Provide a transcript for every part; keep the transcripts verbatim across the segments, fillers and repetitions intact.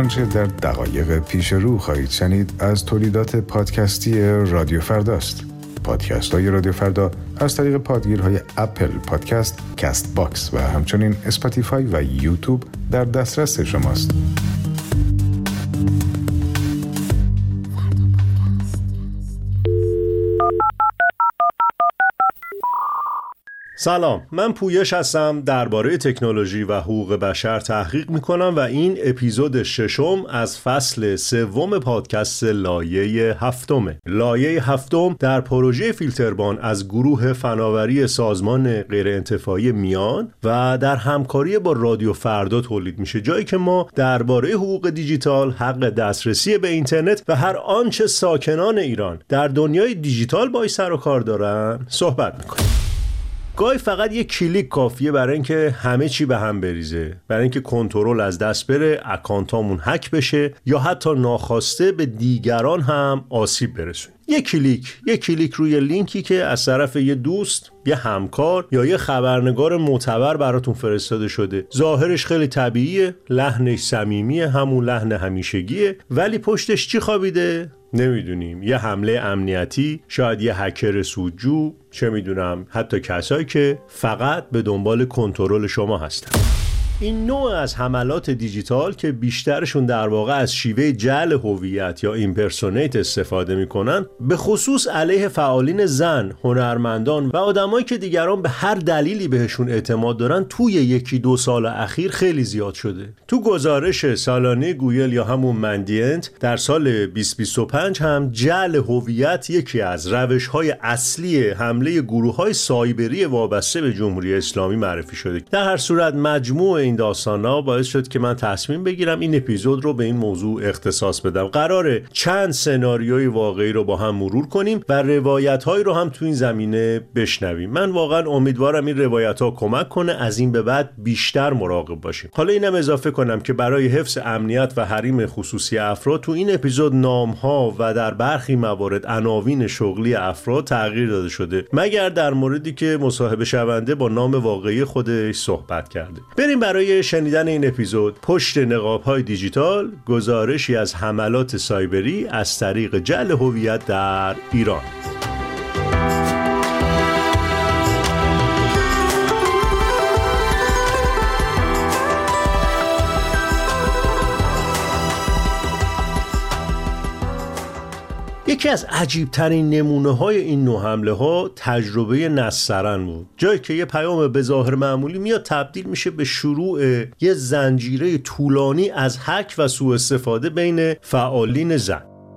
آنچه در دقایق پیش رو خواهید شنید از تولیدات پادکستی رادیو فرداست. پادکست های رادیو فردا از طریق پادگیرهای اپل پادکست، کست باکس و همچنین اسپاتیفای و یوتیوب در دسترس شماست. سلام، من پویش هستم، درباره تکنولوژی و حقوق بشر تحقیق میکنم و این اپیزود ششم از فصل سوم پادکست لایه هفتمه. لایه هفتم در پروژه فیلتربان از گروه فناوری سازمان غیرانتفاعی میان و در همکاری با رادیو فردا تولید میشه، جایی که ما درباره حقوق دیجیتال، حق دسترسی به اینترنت و هر آنچه ساکنان ایران در دنیای دیجیتال باهاش سر و کار دارن صحبت میکنیم. گاهی فقط یک کلیک کافیه برای اینکه همه چی به هم بریزه، برای اینکه کنترل از دست بره، اکانتامون هک بشه یا حتی ناخواسته به دیگران هم آسیب برسونه. یک کلیک، یک کلیک روی لینکی که از طرف یه دوست، یه همکار یا یه خبرنگار معتبر براتون فرستاده شده. ظاهرش خیلی طبیعیه، لحنش صمیمیه، همون لحن همیشگیه، ولی پشتش چی خوابیده؟ نمیدونیم. یه حمله امنیتی، شاید یه هکر سودجو، چه میدونم، حتی کسایی که فقط به دنبال کنترل شما هستن. این نوع از حملات دیجیتال که بیشترشون در واقع از شیوه جعل هویت یا ایمپرسونیت استفاده میکنن، به خصوص علیه فعالین زن، هنرمندان و آدمایی که دیگران به هر دلیلی بهشون اعتماد دارن، توی یکی دو سال اخیر خیلی زیاد شده. تو گزارش سالانه گوگل یا همون مندینت در سال بیست بیست و پنج هم جعل هویت یکی از روش‌های اصلی حمله گروه‌های سایبری وابسته به جمهوری اسلامی معرفی شده. در هر صورت مجموع این داستانا باعث شد که من تصمیم بگیرم این اپیزود رو به این موضوع اختصاص بدم. قراره چند سناریوی واقعی رو با هم مرور کنیم و روایت‌هایی رو هم تو این زمینه بشنویم. من واقعا امیدوارم این روایت‌ها کمک کنه از این به بعد بیشتر مراقب باشیم. حالا اینم اضافه کنم که برای حفظ امنیت و حریم خصوصی افراد تو این اپیزود نام‌ها و در برخی موارد عناوین شغلی افراد تغییر داده شده، مگر در موردی که مصاحبه شونده با نام واقعی خودش صحبت کرده. بریم برای شنیدن این اپیزود پشت نقاب‌های دیجیتال، گزارشی از حملات سایبری از طریق جعل هویت در ایران. یکی از عجیب‌ترین نمونه‌های این نوع حمله‌ها تجربه نسترن بود، جایی که یه پیام به ظاهر معمولی میاد تبدیل میشه به شروع یه زنجیره طولانی از هک و سوء استفاده بین فعالین زن.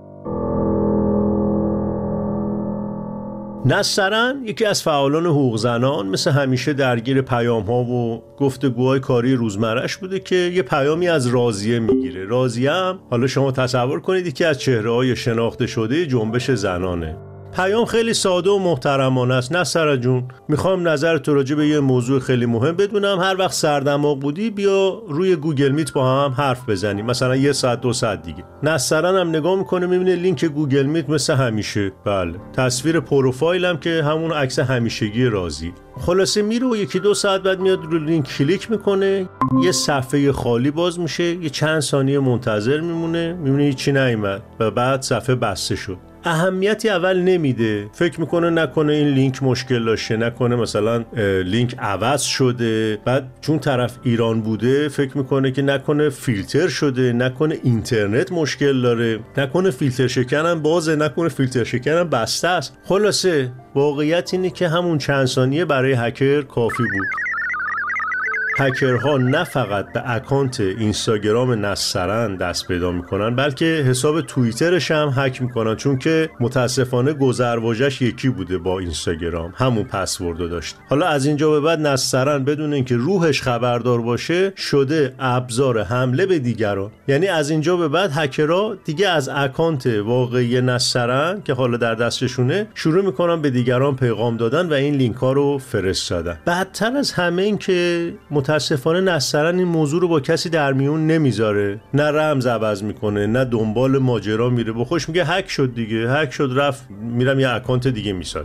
نسترن یکی از فعالان حقوق زنان مثل همیشه درگیر پیام‌ها و گفتگوهای کاری روزمره‌اش بوده که یه پیامی از راضیه میگیره. راضیه هم حالا شما تصور کنید یکی از چهره‌های شناخته شده جنبش زنانه. پیام خیلی ساده و محترمانه است. نسترن جون، میخوام نظر تو راجع به یه موضوع خیلی مهم بدونم. هر وقت سردماغ بودی بیا روی گوگل میت با هم حرف بزنیم، مثلا یه ساعت دو ساعت دیگه. نسترن هم نگاه میکنه میبینه لینک گوگل میت مثل همیشه، بله، تصویر پروفایلم که همون عکس همیشگی راضی. خلاصه میره و یکی دو ساعت بعد میاد روی لینک کلیک میکنه، یه صفحه خالی باز میشه، یه چند ثانیه منتظر میمونه، میبینه هیچی نیومد و بعد صفحه بسته شد. اهمیتی اول نمیده، فکر میکنه نکنه این لینک مشکل داشته، نکنه مثلا لینک عوض شده. بعد چون طرف ایران بوده فکر میکنه که نکنه فیلتر شده، نکنه اینترنت مشکل داره، نکنه فیلتر شکنم بازه، نکنه فیلتر شکنم بسته است. خلاصه واقعیت اینه که همون چند ثانیه برای هکر کافی بود. هکرها نه فقط به اکانت اینستاگرام نسترن دست پیدا میکنن، بلکه حساب توییترش هم هک میکنن، چون که متاسفانه گذرواژه‌اش یکی بوده با اینستاگرام، همون پسوردو داشت. حالا از اینجا به بعد نسترن بدون اینکه روحش خبردار باشه شده ابزار حمله به دیگران. یعنی از اینجا به بعد هکرها دیگه از اکانت واقعی نسترن که حالا در دستشونه شروع میکنن به دیگران پیغام دادن و این لینک ها رو فرستادن. بدتر از همه این که متاسفانه نسترن این موضوع رو با کسی در میون نمیذاره، نه رمز عوض میکنه، نه دنبال ماجرا میره، با خوش میگه هک شد دیگه، هک شد رفت، میرم یه اکانت دیگه میسازم.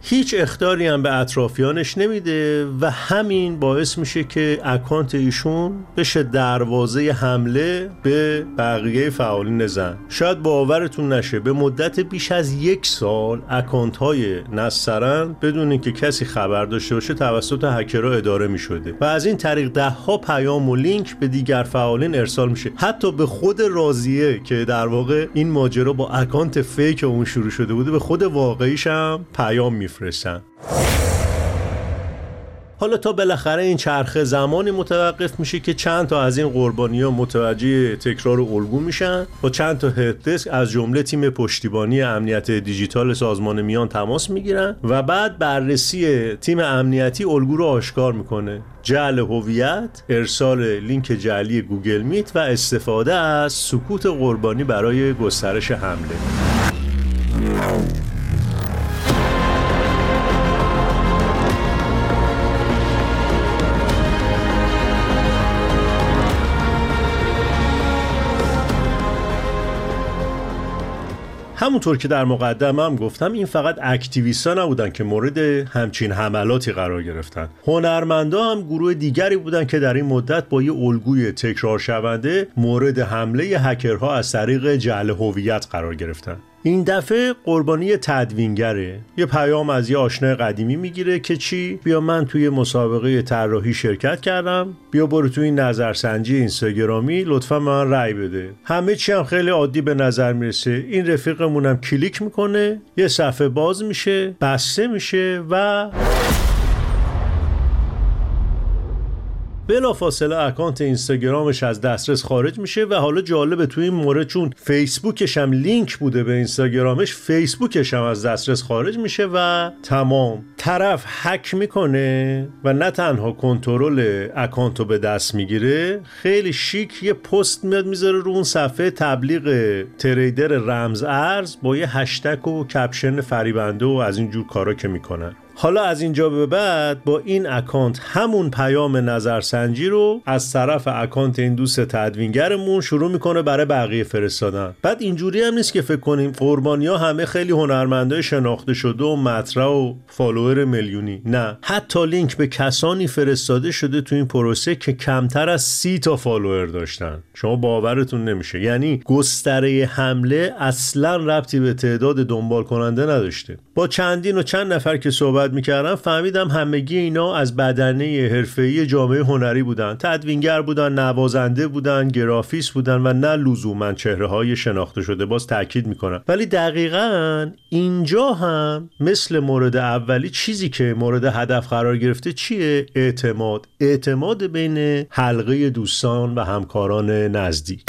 هیچ اخطاری هم به اطرافیانش نمیده و همین باعث میشه که اکانت ایشون بشه دروازه حمله به بقیه فعالین زن. شاید باورتون نشه به مدت بیش از یک سال اکانت های نسترن بدون اینکه کسی خبر داشته باشه توسط هکرها اداره میشده و از این طریق ده ها پیام و لینک به دیگر فعالین ارسال میشه. حتی به خود راضیه که در واقع این ماجرا با اکانت فیک اون شروع شده بوده به خود واقعیش هم پیام میفرستن. حالا تا بالاخره این چرخه زمانی متوقف میشه که چند تا از این قربانی‌ها متوجه تکرار الگو میشن، با چند تا هلپدسک از جمله تیم پشتیبانی امنیت دیجیتال سازمان میان تماس میگیرن و بعد بررسی تیم امنیتی الگو رو آشکار میکنه. جعل هویت، ارسال لینک جعلی گوگل میت و استفاده از سکوت قربانی برای گسترش حمله. همونطور که در مقدمه هم گفتم این فقط اکتیویستا نبودن که مورد همچین حملاتی قرار گرفتن. هنرمندا هم گروه دیگری بودن که در این مدت با یه الگوی تکرار شونده مورد حمله هکرها از طریق جعل هویت قرار گرفتن. این دفعه قربانی تدوینگره. یه پیام از یه آشنای قدیمی میگیره که چی؟ بیا من توی مسابقه طراحی شرکت کردم، بیا برو توی این نظرسنجی اینستاگرامی لطفا من رأی بده. همه چی هم خیلی عادی به نظر میرسه. این رفیقمونم کلیک میکنه، یه صفحه باز میشه، بسته میشه و بلافاصله اکانت اینستاگرامش از دسترس خارج میشه و حالا جالبه توی این مورد چون فیسبوکش هم لینک بوده به اینستاگرامش، فیسبوکش هم از دسترس خارج میشه و تمام. طرف هک میکنه و نه تنها کنترل اکانتو به دست میگیره، خیلی شیک یه پست میاد میذاره رو اون صفحه تبلیغ تریدر رمز ارز با یه هشتگ و کپشن فریبنده و از این جور کارا که میکنن. حالا از اینجا به بعد با این اکانت همون پیام نظرسنجی رو از طرف اکانت این دوست تدوینگرمون شروع میکنه برای بقیه فرستادن. بعد اینجوری هم نیست که فکر کنیم قربانی‌ها همه خیلی هنرمندای شناخته شده و مطرح و فالوور میلیونی. نه، حتی لینک به کسانی فرستاده شده تو این پروسه که کمتر از سی تا فالوور داشتن. شما باورتون نمیشه. یعنی گستره حمله اصلا ربطی به تعداد دنبال کننده نداشته. با چندین و چند نفر که صحبت میکردم فهمیدم همگی اینا از بدنه حرفه‌ای جامعه هنری بودن، تدوینگر بودن، نوازنده بودن، گرافیست بودن و نه لزوما چهره‌های شناخته شده. باز تاکید میکنم. ولی دقیقاً اینجا هم مثل مورد اولی چیزی که مورد هدف قرار گرفته چیه؟ اعتماد. اعتماد بین حلقه دوستان و همکاران نزدیک.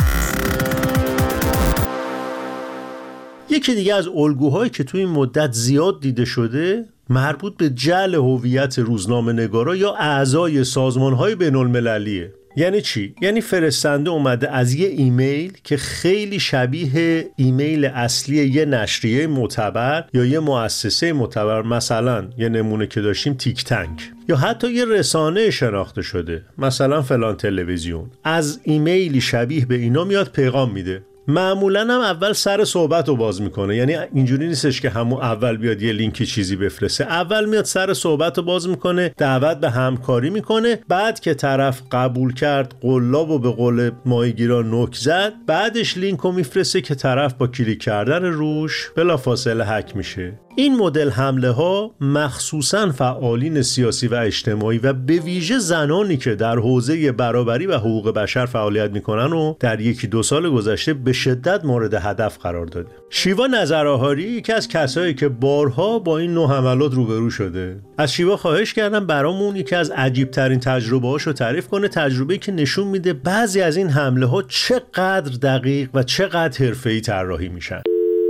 یکی دیگه از الگوهایی که توی این مدت زیاد دیده شده مربوط به جعل هویت روزنامه‌نگارا یا اعضای سازمان‌های بین‌المللیه. یعنی چی؟ یعنی فرستنده اومده از یه ایمیل که خیلی شبیه ایمیل اصلی یه نشریه معتبر یا یه مؤسسه معتبر، مثلا یه نمونه که داشتیم تیک تنک، یا حتی یه رسانه شناخته شده مثلا فلان تلویزیون، از ایمیلی شبیه به اینا میاد پیغام میده. معمولا هم اول سر صحبت رو باز میکنه. یعنی اینجوری نیستش که همون اول بیاد یه لینکی چیزی بفرسته. اول میاد سر صحبت رو باز میکنه، دعوت به همکاری میکنه، بعد که طرف قبول کرد، قلاب و به قول ماهیگیران نوک زد، بعدش لینک رو میفرسته که طرف با کلیک کردن روش بلافاصله هک میشه. این مدل حمله ها مخصوصاً فعالین سیاسی و اجتماعی و به ویژه زنانی که در حوزه برابری و حقوق بشر فعالیت میکنن و در یکی دو سال گذشته به شدت مورد هدف قرار داده. شیوا نظرآهاری یکی از کسایی که بارها با این نوع حملات روبرو شده. از شیوا خواهش کردم برامون یکی از عجیب ترین تجربه هاشو تعریف کنه، تجربه‌ای که نشون میده بعضی از این حمله ها چقدر دقیق و چقدر حرفه‌ای طراحی میشن.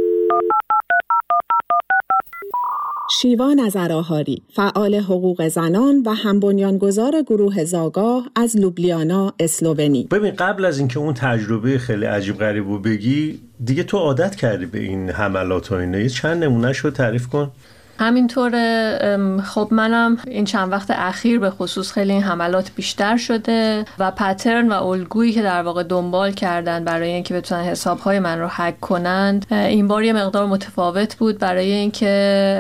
شیوا نظرآهاری، فعال حقوق زنان و هم بنیانگذار گروه زاگاه از لوبلیانا، اسلوونی. ببین قبل از اینکه اون تجربه خیلی عجیب غریب رو بگی، دیگه تو عادت کردی به این حملات و اینا، یه چند نمونه‌شو تعریف کن. همینطور خب منم این چند وقت اخیر به خصوص خیلی این حملات بیشتر شده و پترن و الگویی که در واقع دنبال کردن برای اینکه بتونن حسابهای من رو هک کنند این بار یه مقدار متفاوت بود. برای اینکه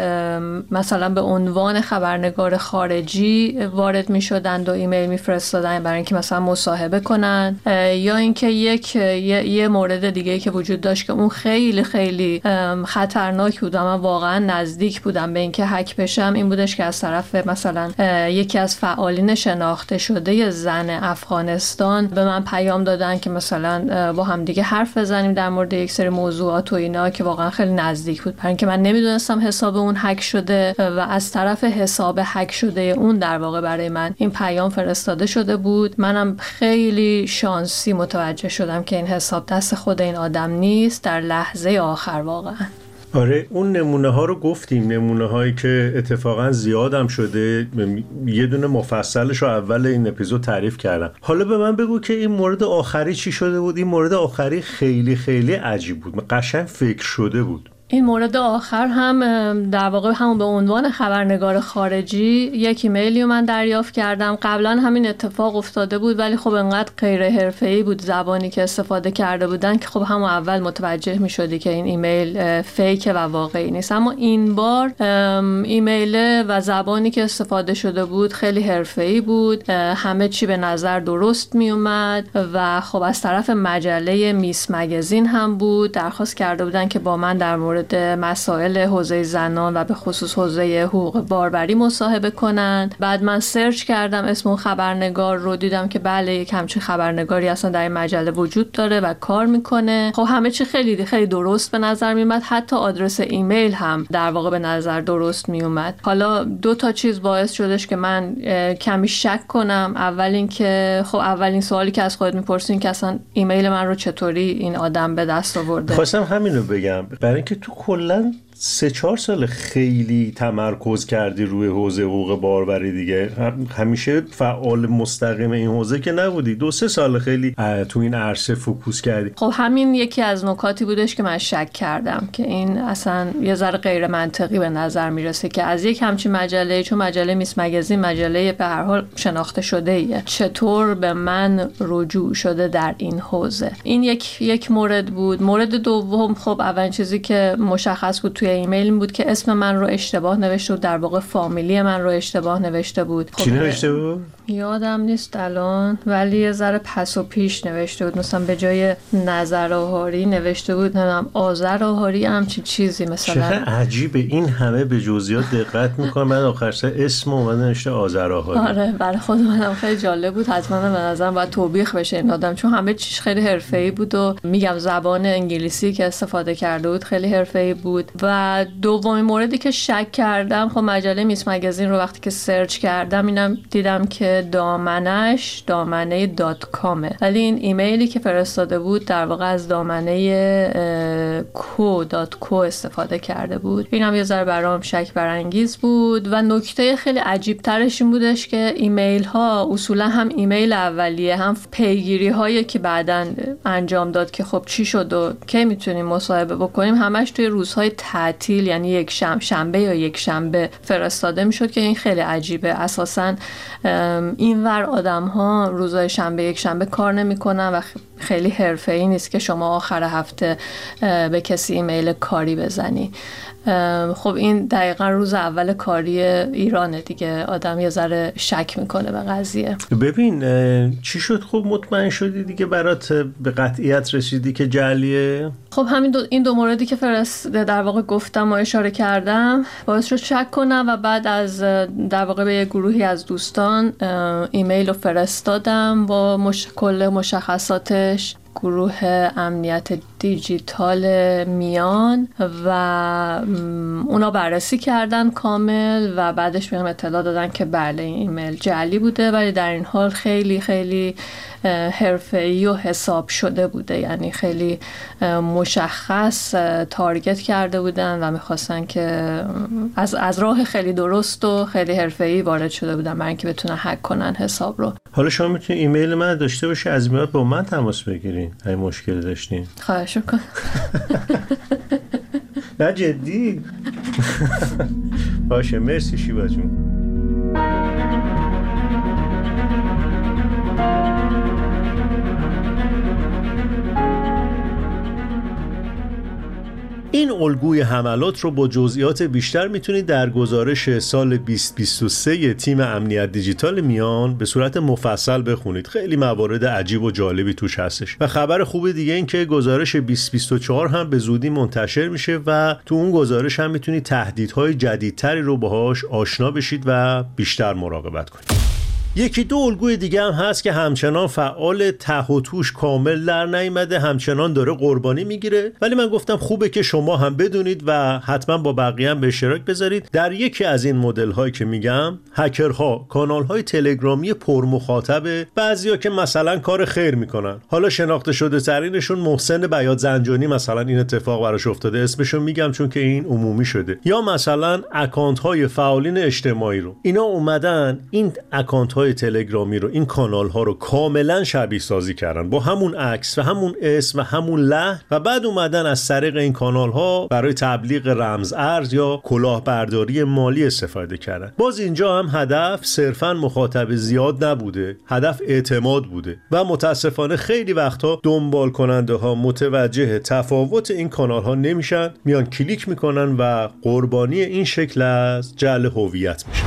مثلا به عنوان خبرنگار خارجی وارد می شدند و ایمیل می فرستادن برای اینکه مثلا مصاحبه کنن، یا اینکه یک یه, یه مورد دیگه که وجود داشت که اون خیلی خیلی خطرناک بود و من واقعا نزدیک بودم به اینکه هک بشم، این بودش که از طرف مثلا یکی از فعالین شناخته شده زن افغانستان به من پیام دادن که مثلا با هم دیگه حرف بزنیم در مورد یک سری موضوعات و اینا، که واقعا خیلی نزدیک بود. برای اینکه من نمیدونستم حساب اون هک شده و از طرف حساب هک شده اون در واقع برای من این پیام فرستاده شده بود. منم خیلی شانسی متوجه شدم که این حساب دست خود این آدم نیست در لحظه آخر واقعا. آره اون نمونه ها رو گفتیم، نمونه هایی که اتفاقا زیادم شده، یه دونه مفصلش رو اول این اپیزود تعریف کردم. حالا به من بگو که این مورد آخری چی شده بود؟ این مورد آخری خیلی خیلی عجیب بود، قشنگ فکر شده بود. این مورد آخر هم در واقع همون به عنوان خبرنگار خارجی یک ایمیلی من دریافت کردم. قبلا همین اتفاق افتاده بود ولی خب انقدر غیر حرفه‌ای بود زبانی که استفاده کرده بودن که خب همون اول متوجه می شدی که این ایمیل فیک و واقعی نیست. اما این بار ایمیل و زبانی که استفاده شده بود خیلی حرفه‌ای بود، همه چی به نظر درست می اومد و خب از طرف مجله میس مگزین هم بود. درخواست کرده بودن که با من در مورد مسائل حوزه زنان و به خصوص حوزه حقوق باربری مصاحبه کنند. بعد من سرچ کردم اسم اون خبرنگار رو، دیدم که بله یک همچین خبرنگاری اصلا در این مجله وجود داره و کار میکنه. خب همه چی خیلی خیلی درست به نظر میومد، حتی آدرس ایمیل هم در واقع به نظر درست میومد. حالا دو تا چیز باعث شدش که من کمی شک کنم. اول این که خب اولین سوالی که از خودت میپرسین که اصلا ایمیل من رو چطوری این آدم به دست آورده. خواستم همینو بگم، برای اینکه تو کلا سه چهار سال خیلی تمرکز کردی روی حوزه حقوق باربری دیگه، همیشه فعال مستقیم این حوزه که نبودی، دو سه سال خیلی تو این عرصه فوکوس کردی. خب همین یکی از نکاتی بودش که من شک کردم که این اصلا یه ذره غیر منطقی به نظر میرسه که از یک همچین مجله، چون مجله میس مگزین مجله به هر حال شناخته شده ایه، چطور به من رجوع شده در این حوزه. این یک یک مورد بود. مورد دوم خب اولین چیزی که مشخص بود توی ایمیل بود که اسم من رو اشتباه نوشته بود، در واقع فامیلی من رو اشتباه نوشته بود. چی نوشته بود؟ یادم نیست الان، ولی یه ذره پس و پیش نوشته بود. مثلا به جای نظر آهاری نوشته بود نمیدونم آذر آهاری، همچین چیزی مثلا. چقدر عجیبه این همه به جزئیات دقت میکنه، من آخر سر اسم اومده نوشته آذر آهاری. آره برای خود منم خیلی جالب بود، حتما به نظرم باید توبیخ بشه این آدم، چون همه چیز خیلی حرفه‌ای بود و میگم زبان انگلیسی که استفاده کرده بود خیلی حرفه‌ای بود. و دومین موردی که شک کردم، خب مجله میس مگزین رو وقتی که سرچ کردم اینم دیدم که دامنش دامنه دات کامه، ولی این ایمیلی که فرستاده بود در واقع از دامنه کو دات کو استفاده کرده بود. اینم یه ذره برام شک برانگیز بود. و نکته خیلی عجیب ترش این بودش که ایمیل ها اصولا هم ایمیل اولیه هم پیگیری هایی که بعداً انجام داد که خب چی شد و کی میتونیم مصاحبه بکنیم، همش توی روزهای تعطیل یعنی یک شنبه شنبه یا یک شنبه فرستاده میشد که این خیلی عجیبه. اساساً اینور آدم ها روزهای شنبه یک شنبه کار نمیکنن و خیلی حرفه‌ای نیست که شما آخر هفته به کسی ایمیل کاری بزنی. خب این دقیقا روز اول کاری ایرانه دیگه، آدم یه ذره شک میکنه به قضیه. ببین چی شد؟ خب مطمئن شدی دیگه، برات به قطعیت رسیدی که جعلیه؟ خب همین دو این دو موردی که فرست در واقع گفتم و اشاره کردم باعث شد شک کنم و بعد از در واقع به یه گروهی از دوستان ایمیل رو فرستادم با مش... کل مشخصاتش، گروه امنیت دیجیتال میان، و اونا بررسی کردن کامل و بعدش بهم اطلاع دادن که بله این ایمیل جعلی بوده، ولی در این حال خیلی خیلی حرفه‌ای و حساب شده بوده، یعنی خیلی مشخص تارگت کرده بودن و میخواستن که از از راه خیلی درست و خیلی حرفه‌ای وارد شده بودن برای اینکه بتونن هک کنن حساب رو. حالا شما میتونید ایمیل من داشته باشی، از میاد با من تماس بگیرین اگه مشکل داشتین. خواهش می‌کنم. نه جدی. باشه، مرسی شیوا جون. این الگوی حملات رو با جزئیات بیشتر میتونید در گزارش سال بیست بیست و سه تیم امنیت دیجیتال میان به صورت مفصل بخونید. خیلی موارد عجیب و جالبی توش هستش. و خبر خوب دیگه این که گزارش بیست بیست و چهار هم به زودی منتشر میشه و تو اون گزارش هم میتونید تهدیدهای جدیدتری رو باهاش آشنا بشید و بیشتر مراقبت کنید. یکی دو الگوی دیگه هم هست که همچنان فعال، ته و توش کامل در نیامده، همچنان داره قربانی میگیره، ولی من گفتم خوبه که شما هم بدونید و حتما با بقیه هم به اشتراک بذارید. در یکی از این مدل هایی که میگم، هکرها کانال های تلگرامی پر مخاطبه، بعضیا که مثلا کار خیر میکنن، حالا شناخته شده ترینشون محسن بیات زنجانی مثلا این اتفاق براش افتاده، اسمشو میگم چون که این عمومی شده، یا مثلا اکانت های فعالین اجتماعی رو اینا اومدن این اکانت های تلگرامی رو، این کانال ها رو کاملا شبیه سازی کردن با همون عکس و همون اسم و همون لحن و بعد اومدن از طریق این کانال ها برای تبلیغ رمز ارز یا کلاهبرداری مالی استفاده کردن. باز اینجا هم هدف صرفا مخاطب زیاد نبوده، هدف اعتماد بوده و متاسفانه خیلی وقتا دنبال کننده ها متوجه تفاوت این کانال ها نمیشن، میان کلیک میکنن و قربانی این شکل از جعل هویت میشن.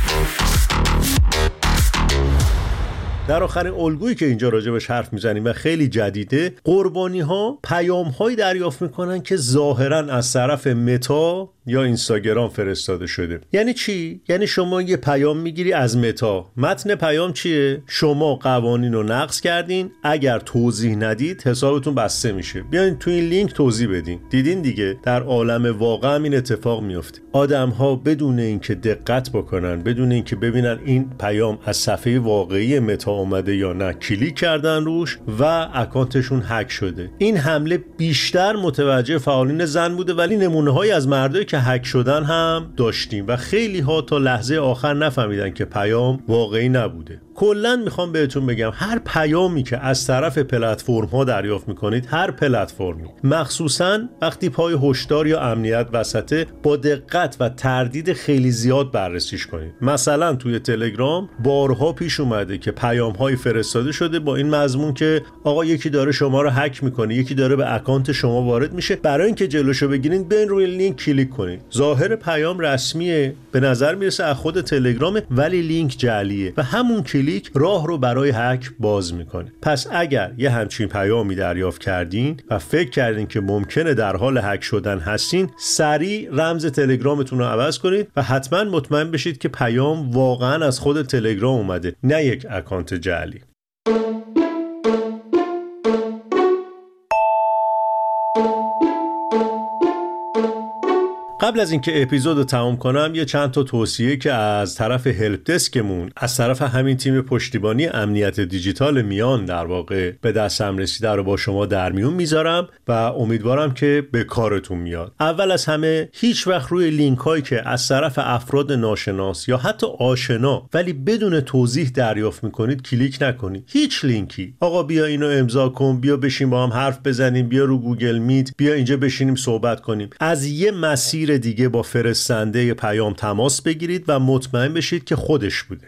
در آخرین الگویی که اینجا راجبش حرف میزنیم و خیلی جدیده، قربانی ها پیام هایی دریافت میکنن که ظاهرا از طرف متا یا اینستاگرام فرستاده شده. یعنی چی؟ یعنی شما یه پیام میگیری از متا، متن پیام چیه؟ شما قوانین رو نقض کردین، اگر توضیح ندید حسابتون بسته میشه، بیاین تو این لینک توضیح بدین. دیدین دیگه در عالم واقع هم این اتفاق میفته. آدم ها بدون اینکه دقت بکنن، بدون اینکه ببینن این پیام از صفحه واقعی متا اومده یا نه، کلیک کردن روش و اکانتشون هک شده. این حمله بیشتر متوجه فعالین زن بوده، ولی نمونه های از مردایی که هک شدن هم داشتیم و خیلی ها تا لحظه آخر نفهمیدن که پیام واقعی نبوده. کلا میخوام بهتون بگم هر پیامی که از طرف پلتفرم ها دریافت میکنید، هر پلتفرمی، مخصوصا وقتی پای هشدار یا امنیت وسطه، با دقت و تردید خیلی زیاد بررسیش کنید. مثلا توی تلگرام بارها پیش اومده که پیام های فرستاده شده با این مضمون که آقا یکی داره شما رو هک میکنه، یکی داره به اکانت شما وارد میشه، برای اینکه جلوشو بگیرید بین روی لینک کلیک کنید. ظاهر پیام رسمیه، به نظر میرسه از خود تلگرامه، ولی لینک جعلیه و همون کلیک راه رو برای هک باز میکنه. پس اگر یه همچین پیامی دریافت کردین و فکر کردین که ممکنه در حال هک شدن هستین، سریع رمز تلگرامتون رو عوض کنید و حتما مطمئن بشید که پیام واقعا از خود تلگرام اومده، نه یک اکانت جعلی. قبل از اینکه اپیزود رو تمام کنم یه چند تا توصیه که از طرف هلپ دسکمون، از طرف همین تیم پشتیبانی امنیت دیجیتال میان در واقع به دستم رسیده رو با شما در میون میذارم و امیدوارم که به کارتون میاد. اول از همه هیچ وقت روی لینک هایی که از طرف افراد ناشناس یا حتی آشنا ولی بدون توضیح دریافت میکنید کلیک نکنید. هیچ لینکی، آقا بیا اینو امضا کن، بیا بشین با هم حرف بزنیم، بیا رو گوگل میت، بیا اینجا بشینیم صحبت کنیم. از یه مسیر دیگه با فرستنده پیام تماس بگیرید و مطمئن بشید که خودش بوده.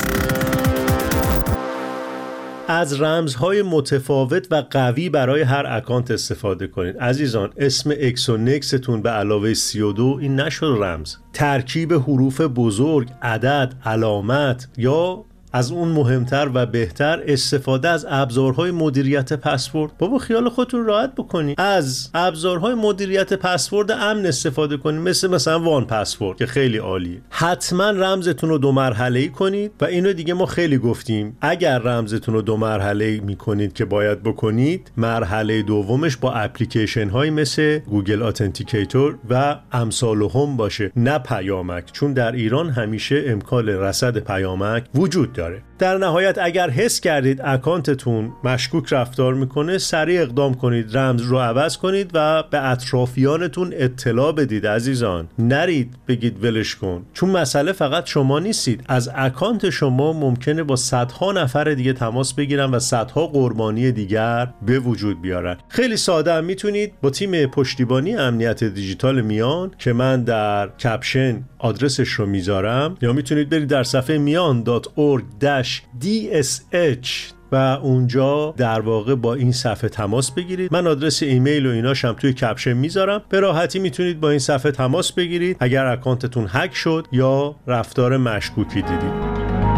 از رمزهای متفاوت و قوی برای هر اکانت استفاده کنید. عزیزان، اسم اکس و نکستون به علاوه سی و دو این نشد رمز. ترکیب حروف بزرگ، عدد، علامت یا از اون مهمتر و بهتر استفاده از ابزارهای مدیریت پسورد. بابا خیال خودتون راحت بکنید، از ابزارهای مدیریت پسورد امن استفاده کنید، مثل مثلا وان پسورد که خیلی عالیه. حتما رمزتون رو دو مرحله‌ای کنید و اینو دیگه ما خیلی گفتیم، اگر رمزتون رو دو مرحله‌ای میکنید که باید بکنید، مرحله دومش با اپلیکیشن های مثل گوگل اتنتیکیتور و امثالهم باشه، نه پیامک، چون در ایران همیشه امکان رصد پیامک وجود داره. داره. در نهایت اگر حس کردید اکانتتون مشکوک رفتار میکنه، سریع اقدام کنید، رمز رو عوض کنید و به اطرافیانتون اطلاع بدید عزیزان. نرید بگید ولش کن، چون مسئله فقط شما نیستید. از اکانت شما ممکنه با صدها نفر دیگه تماس بگیرن و صدها قربانی دیگر به وجود بیارن. خیلی ساده هم میتونید با تیم پشتیبانی امنیت دیجیتال میان که من در کپشن آدرسش رو میذارم، یا میتونید برید در صفحه میان دات اورگ دی اس اچ و اونجا در واقع با این صفحه تماس بگیرید. من آدرس ایمیل و ایناشم توی کپشن میذارم. به راحتی میتونید با این صفحه تماس بگیرید اگر اکانتتون هک شد یا رفتار مشکوکی دیدید.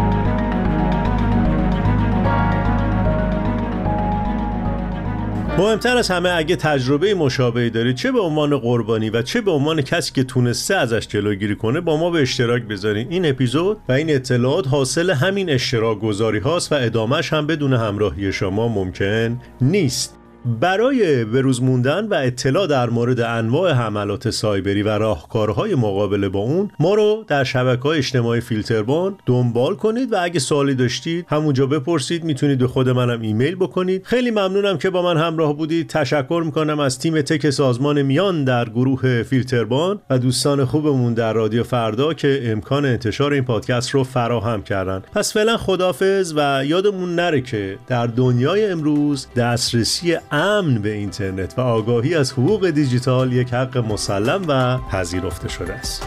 مهمتر از همه، اگه تجربه مشابهی دارید، چه به عنوان قربانی و چه به عنوان کسی که تونسته ازش جلوگیری کنه، با ما به اشتراک بذارید. این اپیزود و این اطلاعات حاصل همین اشتراک گذاری هاست و ادامهش هم بدون همراهی شما ممکن نیست. برای بروز موندن و اطلاع در مورد انواع حملات سایبری و راهکارهای مقابله با اون، ما رو در شبکه‌های اجتماعی فیلتربان دنبال کنید و اگه سوالی داشتید همونجا بپرسید. میتونید به خود منم ایمیل بکنید. خیلی ممنونم که با من همراه بودید. تشکر میکنم از تیم تک سازمان میان در گروه فیلتربان و دوستان خوبمون در رادیو فردا که امکان انتشار این پادکست رو فراهم کردن. پس فعلا خداحافظ و یادمون نره که در دنیای امروز دسترسی امن به اینترنت و آگاهی از حقوق دیجیتال یک حق مسلم و پذیرفته شده است.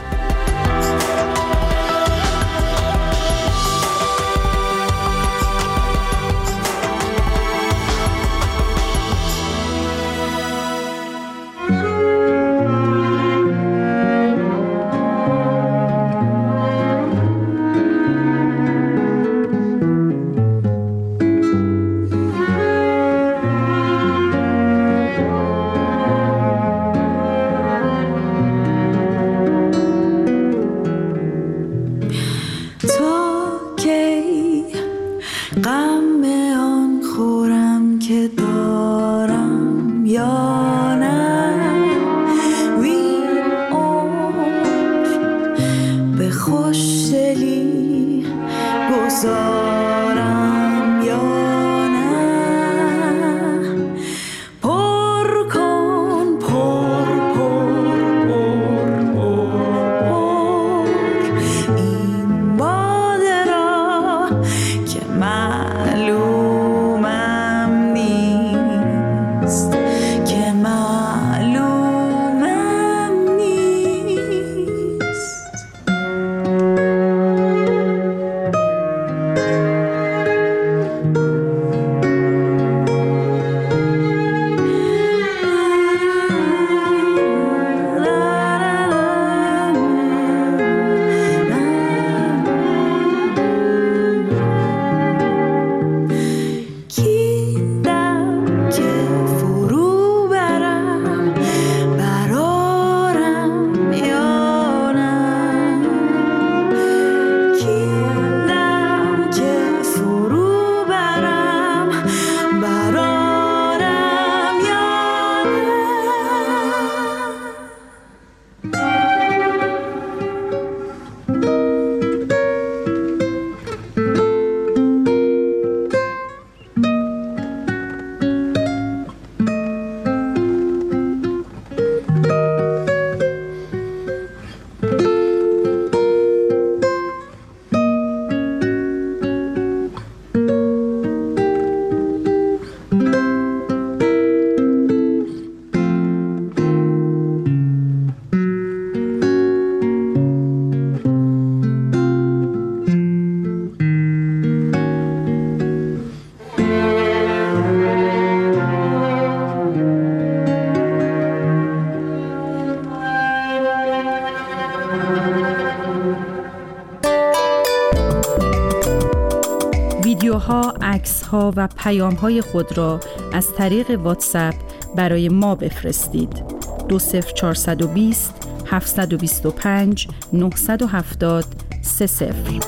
ویدیوها، عکس‌ها و پیام‌های خود را از طریق واتساپ برای ما بفرستید. دو صفر چهارصد و بیست هفتصد و بیست و پنج نهصد و هفتاد سه صفر.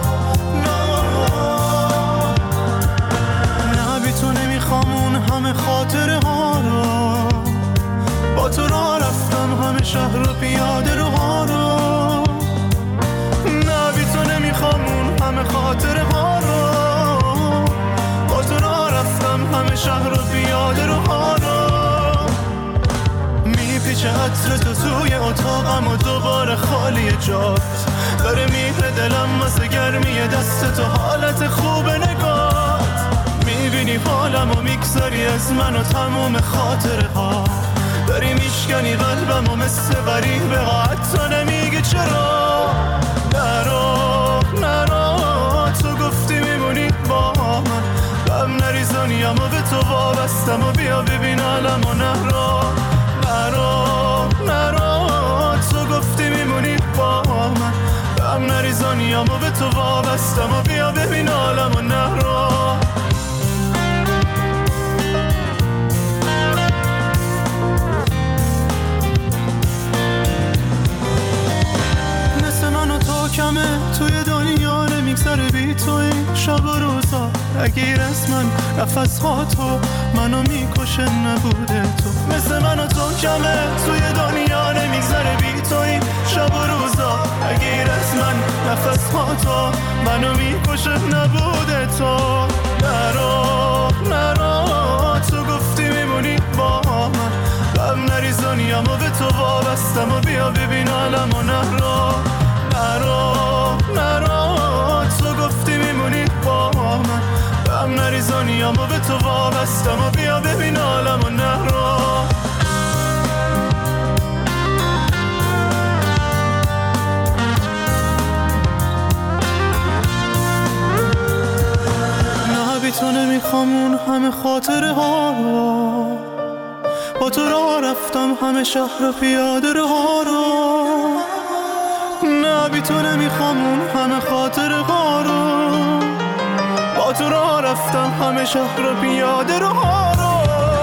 همه عطر تو توی اتاقم و دوباره خالی جات داره میره دلم واسه گرمی دست تو حالت خوب نگات میبینی حالم و میگذاری از من و تموم خاطره ها داری میشکنی قلبم و مثل غریبه ها حتی نمیگی چرا نرو نرو تو گفتی میمونی با من غم نریزانیم و به تو وابستم و بیا ببین عالم و نرو نرو نرو تو گفتی میمونی با من غم نریزانیم و به تو وابستم و بیا ببین عالم و نرو کمه توی دنیا نمیگذره بی تو این شب و روزا اگیر از من نفس ها تو منو میکشه نبوده تو مثل من و تو کمه توی دنیا نمیگذره بی تو این شب و روزا اگیر از من نفس ها تو منو میکشه نبوده تو نرو نرو تو گفتی میمونی با من غم نریزانیم و به تو وابستم و بیا ببین عالم و نرو نرو نرو تو گفتی میمونی با من غم نریزانیم و به تو وابستم و بیا ببین عالم و نرو نه بی تو نمیخوام اون همه خاطره ها رو با تو راه رفتم همه شهر پیاده رو ها رو نه بی تو نمیخوام اون همه خاطره ها رو با تو راه رفتم همه شهر و پیاده رو ها رو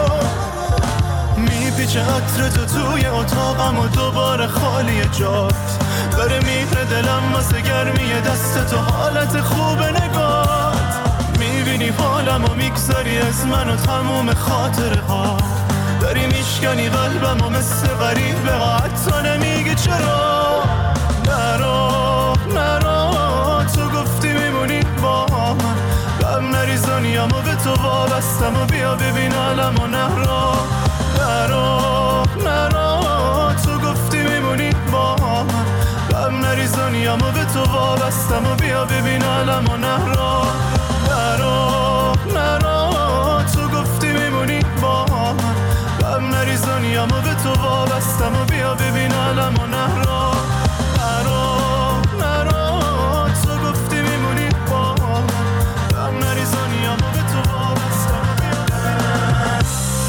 میپیچه عطر تو توی اتاقم و دوباره خالی جات داره میره دلم واسه گرمی دست تو حالت خوب نگات میبینی حالم و میگذاری از من و تموم خاطره ها داری میشکنی قلبم و مثل غریبه ها حتی نمیگی چرا نرو نرو تو گفتی میمونی با من غم نریزانیم و به تو وابستم و بیا ببین عالم و نرو نرو نرو تو گفتی میمونی با من غم نریزانیم و به تو وابستم و بیا ببین عالم و نرو نرو نرو تو گفتی میمونی با من غم نریزانیم و به تو وابستم و بیا ببین عالم و نرو نرو نرو تو گفتی میمونی با من غم نریزانیم و به تو وابستم و بیا ببین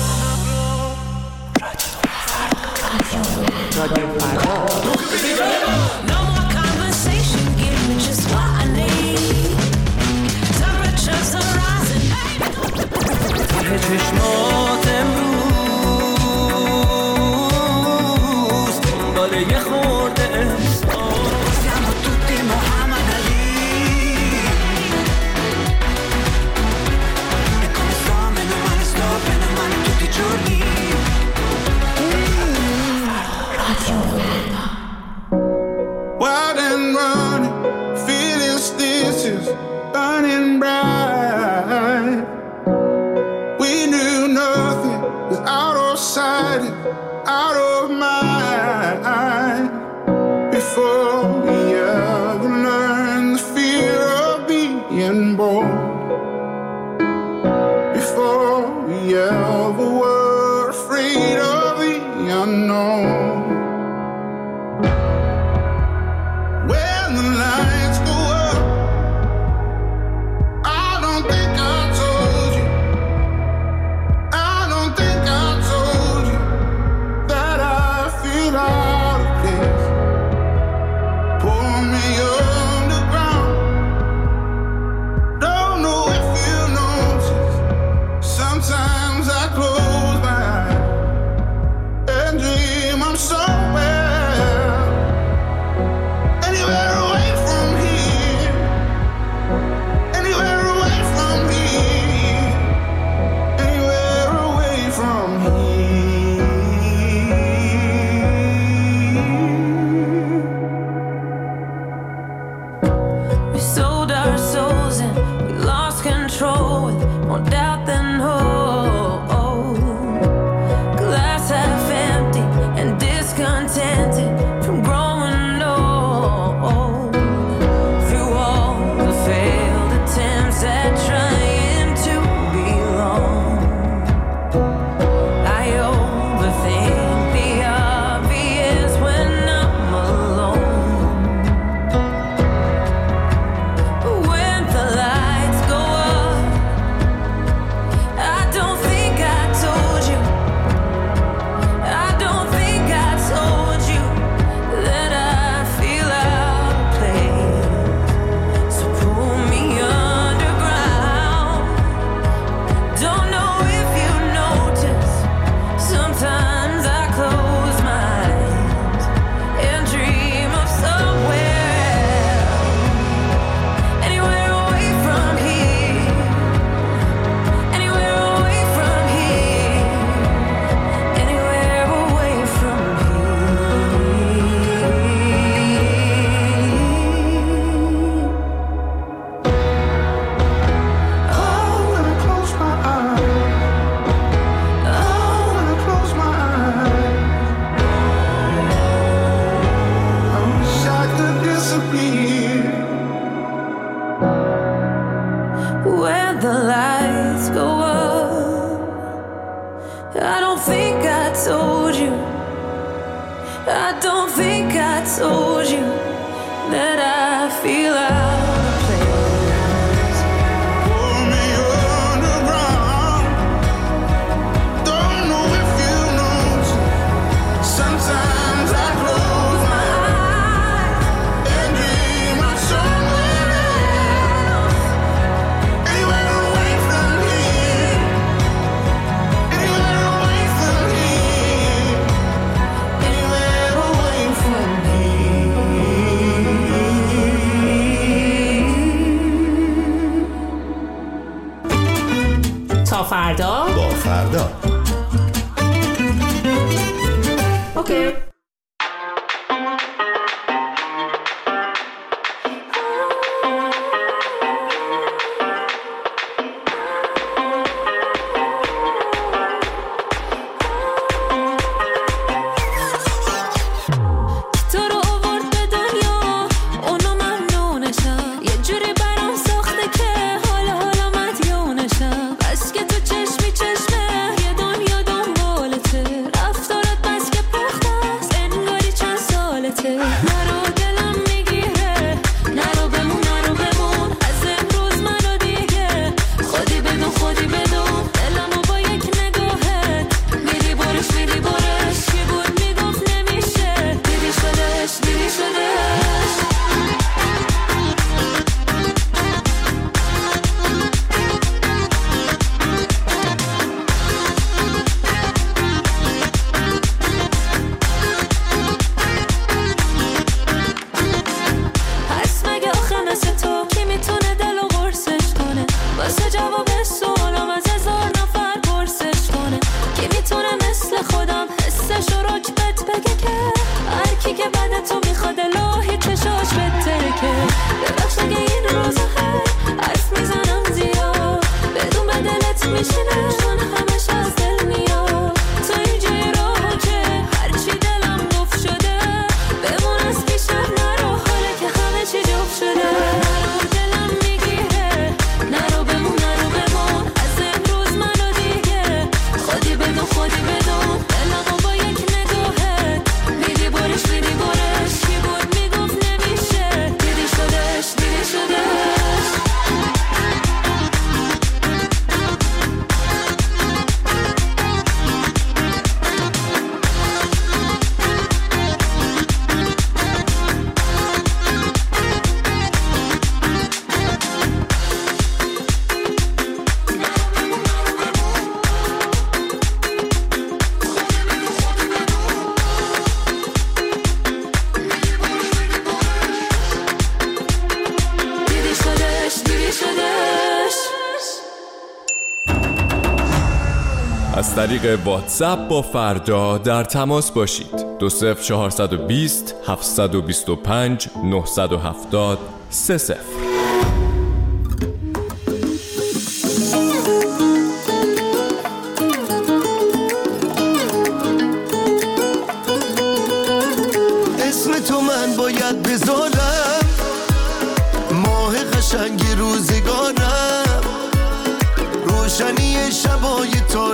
رادیو فردا No more conversation, give me just what I need Temperatures are rising ته چشمات امروز دنباله یه خورده Siamo tutti Muhammad Ali E come sto, meno male sto, bene male tutti i giorni Wild and running, feeling stitches, burning bright We knew nothing was out of sight, out of mind Before we ever learned the fear of being born Before we ever were afraid of the unknown When the lights go up I don't think I told you I don't think I told you That the lights go up. I don't think I told you, I don't think I told you that I feel out of place. Pull me underground. Don't know if you know. Sometimes I close my eyes and dream of somewhere else. Anywhere away from here. Anywhere away from here. Anywhere away from here. تا فردا با فردا. اوکی. تو رو آورد به دنیا اونو ممنونشم، یه جوری برام ساخته که حالا حالا مدیونشم. بس که تو چشمی چشمه یه دنیا دنبالته، رفتارت بس که پخته است انگاری چند سالته. نرو دلم میگیره نرو بمون نرو بمون، از امروز منو دیگه خودی بدون خودی بدون. دلمو با یک نگاهت میری برش میری برش، کی بود میگفت نمیشه، دیدی شدش دیدی شدش. پس مگه آخه مثل تو کی میتونه دلو قرصش کنه، واسه جواب سوالم از هزار نفر پرسش کنه. کی میتونه مثل خودم حسشو رک بهت بگه که هر کی که بعد تو میخواد الهی چشاش بهتره. که ببخش اگه این روزا هی حرف میزنم زیاد، بدون به دلت میشینه چون همش از دل میاد. تو اینجای راه که هرچی دلم گفت شده، بمون از پیشم نرو حالا که همه چی جفت شده. نرو دلم میگیره نرو بمون نرو بمون، از امروز منو دیگه خودی بدون خودی بدون. دلمو با یک نگاهت میدی برش میدی برش، کی بود میگفت نمیشه، دیدی شدش دیدی شدش. دیدی شدش دیدی شدش. از طریق واتساپ با فردا در تماس باشید. دو صفر چهارصد و بیست هفتصد و بیست و پنج نهصد و هفتاد سه صفر. اسم تو من باید بذارم، ماه قشنگ روزگارم، روشنی شبای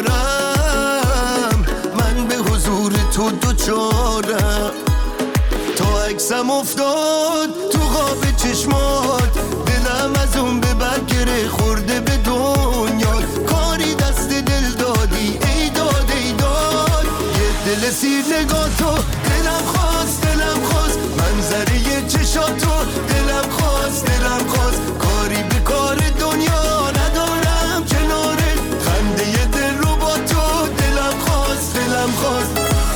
تارم، من به حضور تو دوچارم. تا عکسم افتاد تو خواب چشمات، دلم از اون به برگره خورده به دنیا. کاری دست دل دادی ای داد ای داد، یه دل سیر نگاه تو دلم خواست دلم خواست، منظره چشاتو دلم خواست دلم خواست. کاری به کار دنیا ندارم کناره، خنده دل رو با تو دلم خواست دلم خواست.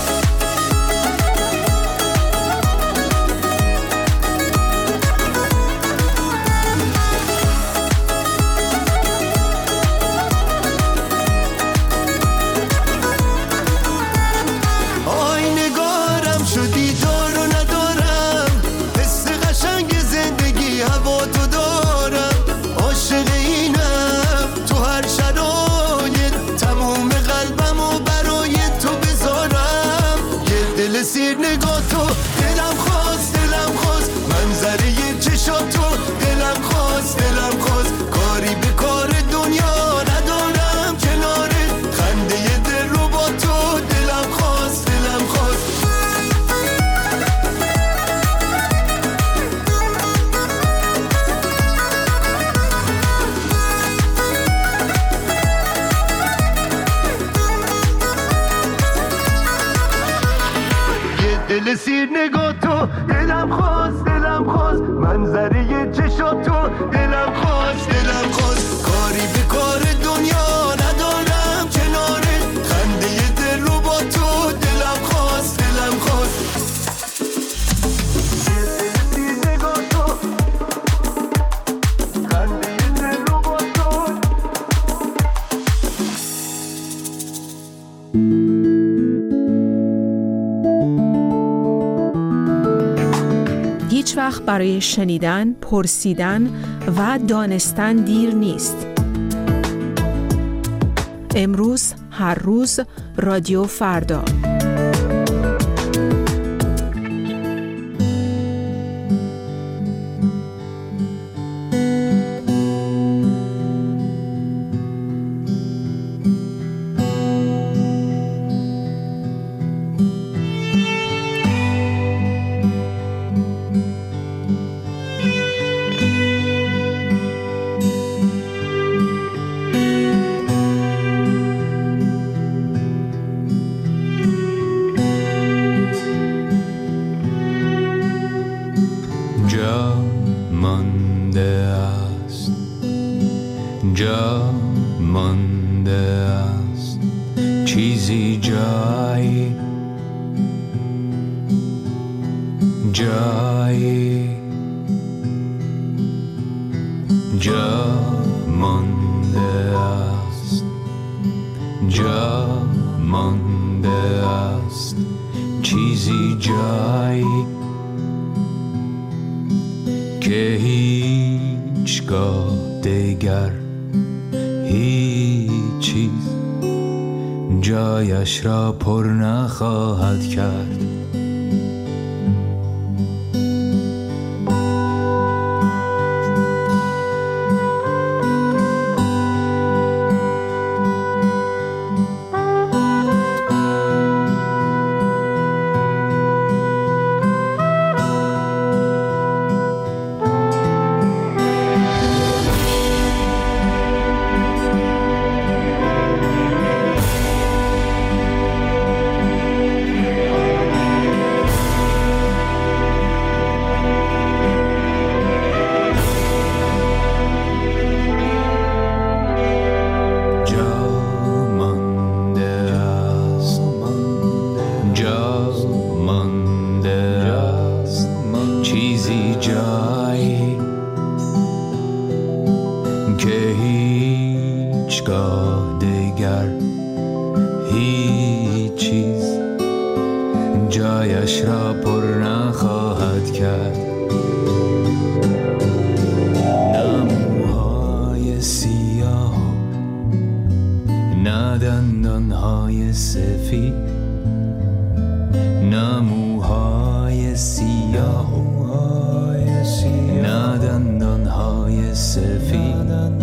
آی نگارم شدی دار و ندارم، حس قشنگ زندگی هوا تو دار. دل سیر نگاه تو دلم خواست دلم خواست منظره چشات تو دلم خواست دلم خواست کاری به کار دنیا ندارم کناره خنده دل رو با تو دلم خواست دلم خواست هیچ وقت برای شنیدن، پرسیدن و دانستن دیر نیست. امروز، هر روز، رادیو فردا. جا مانده است چیزی جایی جایی جا مانده است جا مانده است چیزی جایی که هیچگاه دیگر هیچ چیز جایش را پر نخواهد کرد. جایش را پر نخواهد کرد. نه موهای سیاه نه دندانهای سفید، نه موهای سیاه نه دندانهای سفید.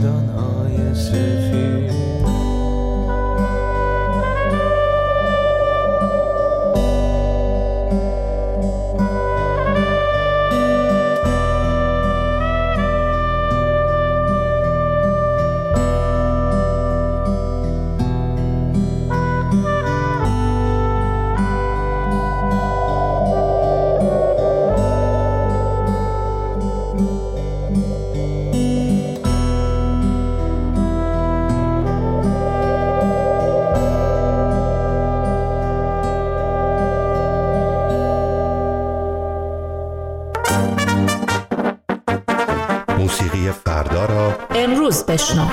موسیقی فردا را امروز بشنو.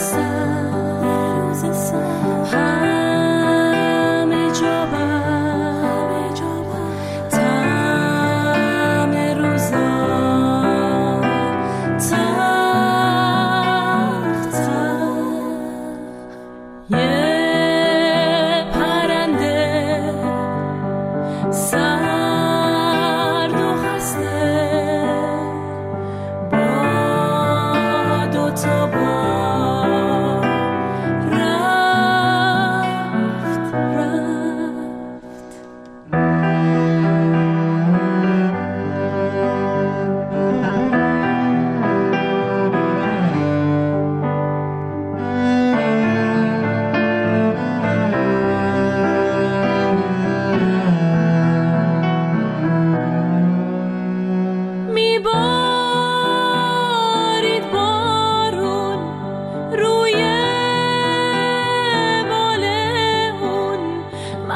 همه جا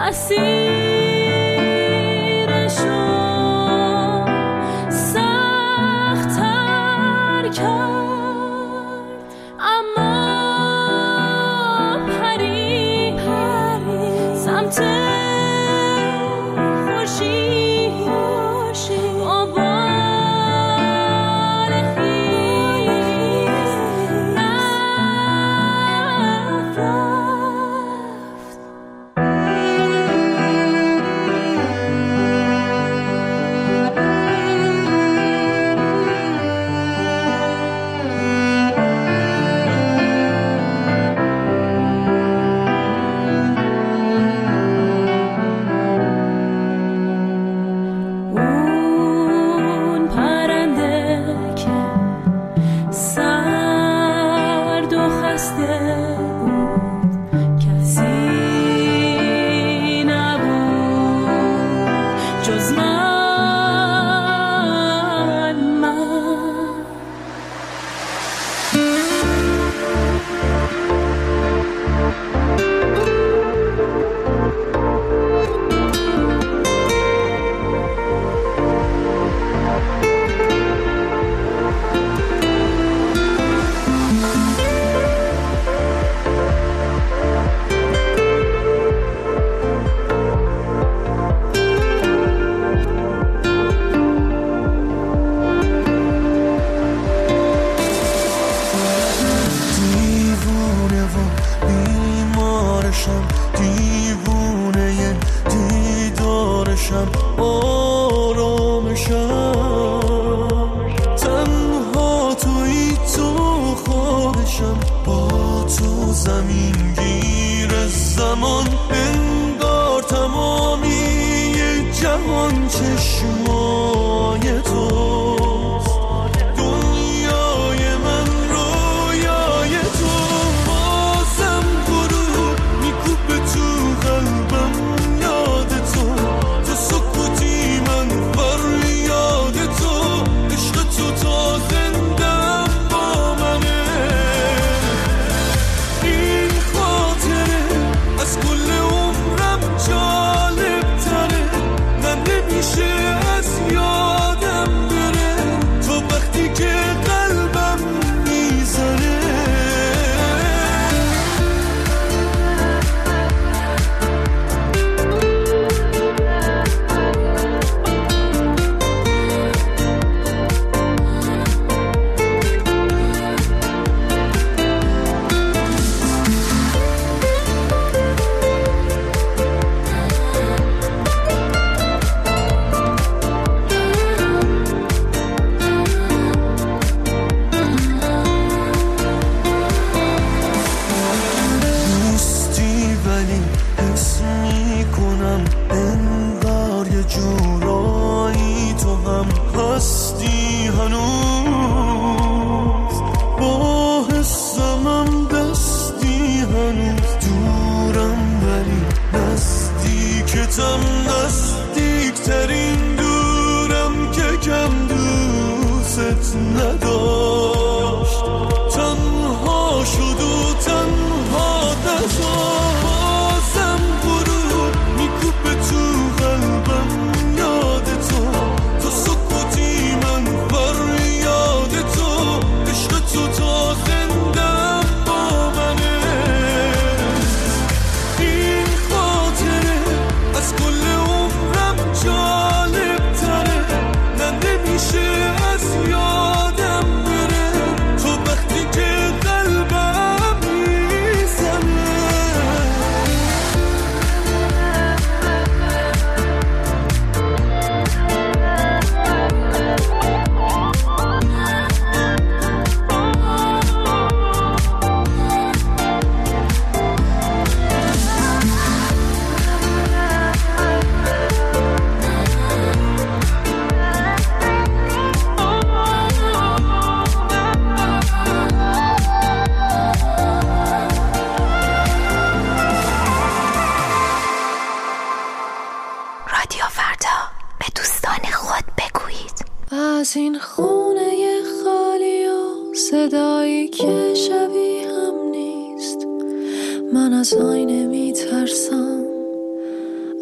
از این خونه خالی و صدایی که شبیه هم نیست، من از آینه می ترسم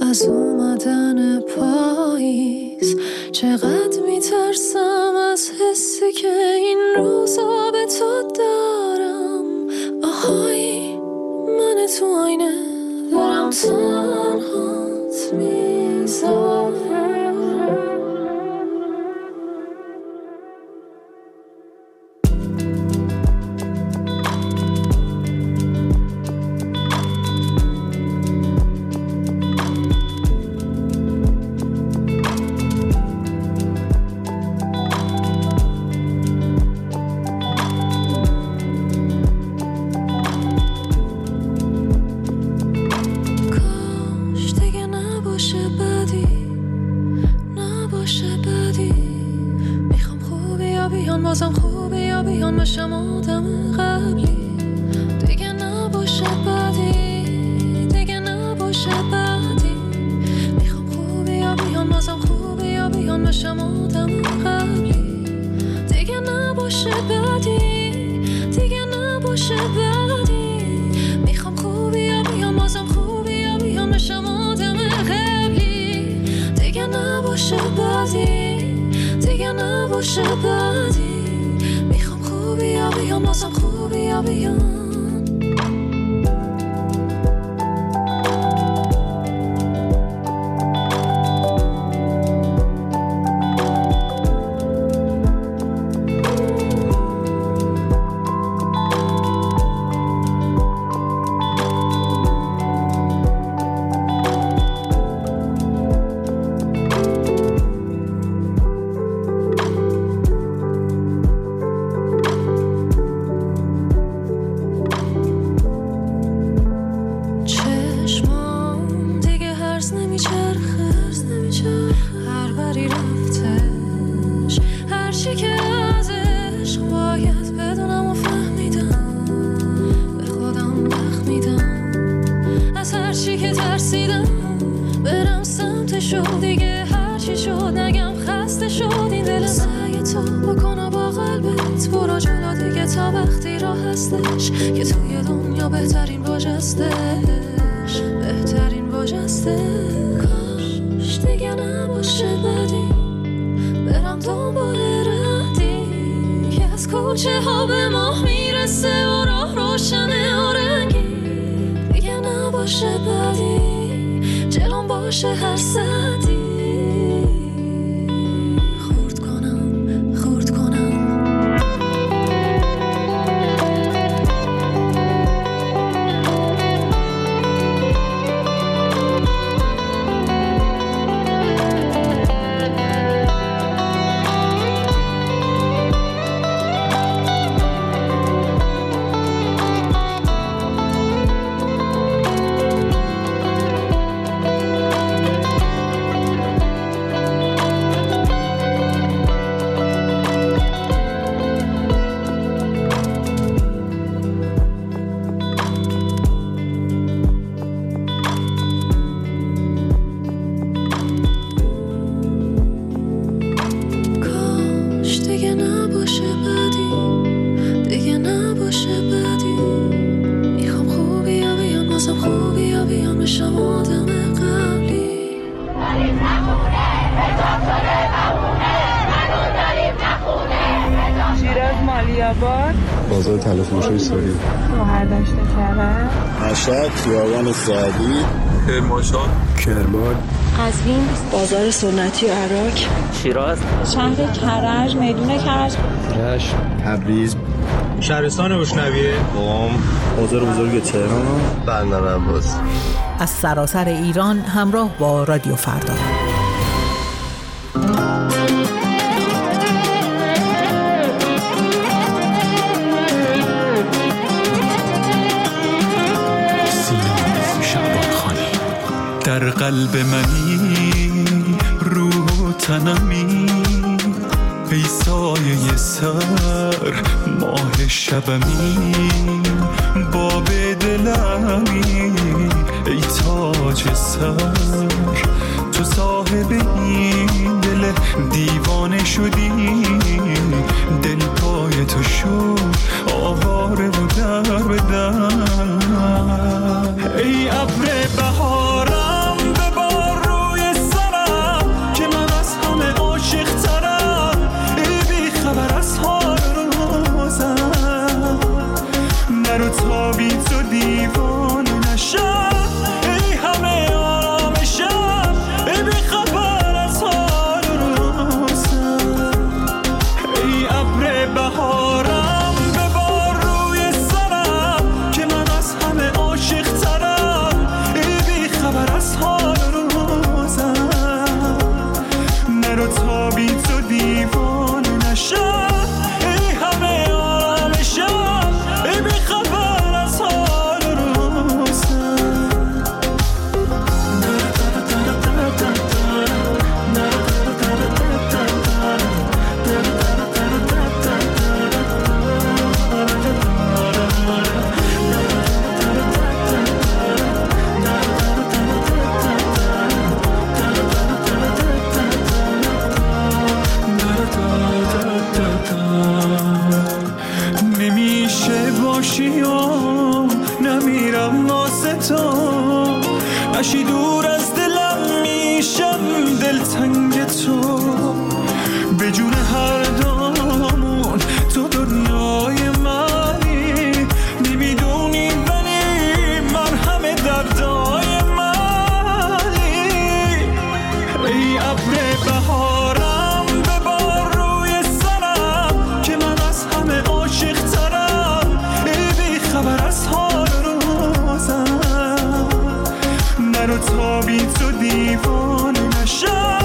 از اومدن پاییز. چقدر میترسم از حسی که این روزا به تو دارم. آهای من تو آینه دارم تنهات میذارم. بازم خوبه یا بیان بشم آدم قبلی. دیگه نباشه بعدی، دیگه نباشه بعدی. میخوام خوبه یا بیان بازم خوبه یا بیان بشم آدم قبلی. دیگه نباشه بعدی، دیگه نباشه بعدی. میخوام خوبه یا بیان بازم خوبه یا بیان بشم آدم قبلی. دیگه نباشه بعدی، دیگه نباشه بعدی. میخوام خوبی یا بیان بازم خوبی یا بیان. بازار تلفروشی ساری برداشت کرد مشهد خیابان سعدی کرمانشاه کرمان قزوین بازار سنتی عراق شیراز شهر کرج میدون کرج رشت تبریز شهرستان گشنویه قم بازار بزرگ تهران بندر عباس. از سراسر ایران همراه با رادیو فردا. در قلب منی روح و تنمی ای سایه سر ماه شبمی باب دلمی ای تاج سر تو صاحب این دل دیوانه شدی دل پای تو شد آواره و در بدن ای ابر بهارم ببار هشی دور از دلم میشم دلتنگ تو به جون هر دامون تو دنیای منی نمیدونی ولی من همه دردای منی ای ابر بهارم ببار روی سرم که من از همه عاشق ترم ای بی خبر از حال روزم نرو تا بی تو دیوانه نشم